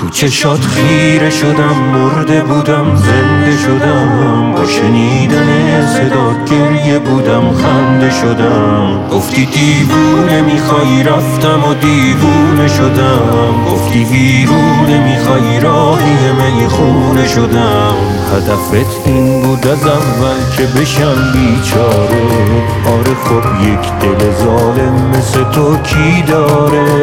چشات خیره شدم، مرده بودم زنده شدم، با شنیدن صدا گریه بودم خنده شدم. گفتی دیوونه میخوای، رفتم و دیوونه شدم. گفتی ویرونه میخوای، راهی میخونه شدم. هدفت این بود از اول که بشم بیچاره. آره خب یک دل ظالم مثل تو کی داره؟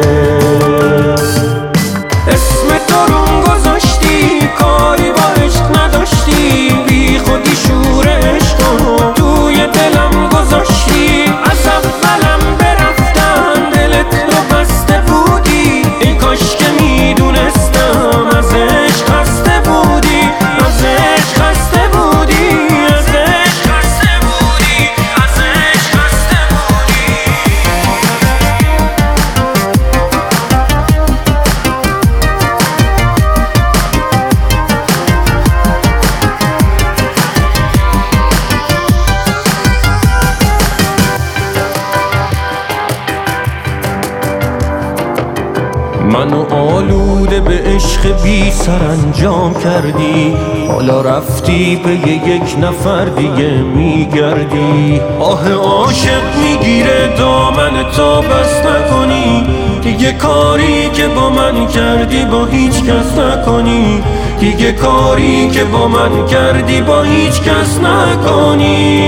اسم تو روم گذاشتی، کاری با عشق نداشتی، بی خودی شور عشقو توی دلم گذاشتی. از اولم برفتم دلت رو بسته بودی، ای کاش که میدونستم از عشق خسته بودی، از عشق خسته بودی، از عشق خسته بودی، از عشق خسته بودی. منو آلوده به عشق بی سر انجام کردی، حالا رفتی به یک نفر دیگه میگردی. آه عاشق میگیره دامن تا بس نکنی، دیگه کاری که با من کردی با هیچ کس نکنی، دیگه کاری که با من کردی با هیچ کس نکنی.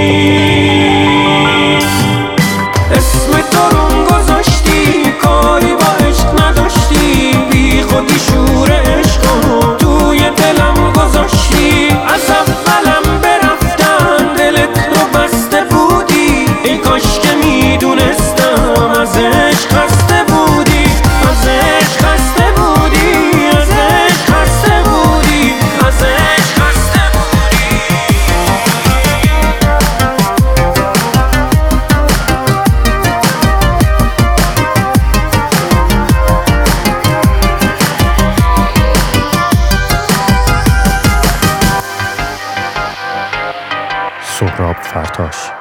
اسم تو روم گذاشتی، کاری با عشق نداشتی، بی خودی شور عشقو توی دلم گذاشتی. از اولم برفتم دلت رو بسته بودی، ای کاش که میدونستم از عشق خسته بودی، از عشق خسته بودی، از عشق خسته بودی، از عشق خسته بودی. سهراب فرتاش.